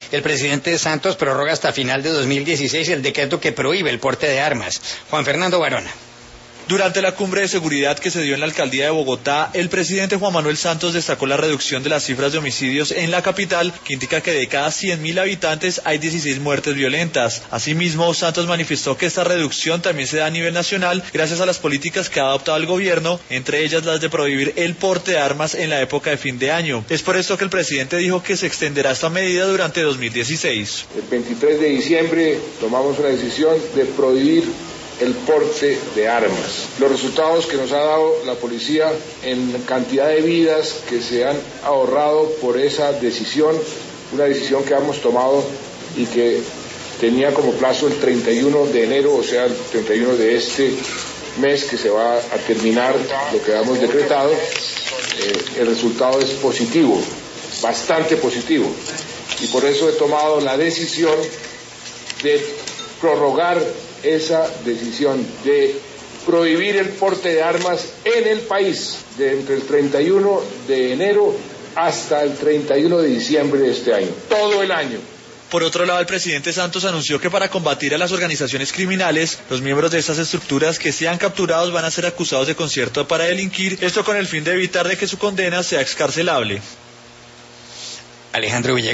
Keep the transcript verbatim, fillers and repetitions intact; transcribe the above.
El presidente Santos prorroga hasta final de dos mil dieciséis el decreto que prohíbe el porte de armas. Juan Fernando Barona. Durante la cumbre de seguridad que se dio en la alcaldía de Bogotá, el presidente Juan Manuel Santos destacó la reducción de las cifras de homicidios en la capital, que indica que de cada cien mil habitantes hay dieciséis muertes violentas. Asimismo, Santos manifestó que esta reducción también se da a nivel nacional gracias a las políticas que ha adoptado el gobierno, entre ellas las de prohibir el porte de armas en la época de fin de año. Es por esto que el presidente dijo que se extenderá esta medida durante dos mil dieciséis. El veintitrés de diciembre tomamos una decisión de prohibir el porte de armas. Los resultados que nos ha dado la policía en cantidad de vidas que se han ahorrado por esa decisión, una decisión que hemos tomado y que tenía como plazo el treinta y uno de enero, o sea, el treinta y uno de este mes que se va a terminar lo que hemos decretado. Eh, el resultado es positivo, bastante positivo, y por eso he tomado la decisión de prorrogar esa decisión de prohibir el porte de armas en el país de entre el treinta y uno de enero hasta el treinta y uno de diciembre de este año, todo el año. Por otro lado, el presidente Santos anunció que para combatir a las organizaciones criminales, los miembros de estas estructuras que sean capturados van a ser acusados de concierto para delinquir, esto con el fin de evitar de que su condena sea excarcelable. Alejandro Villegas.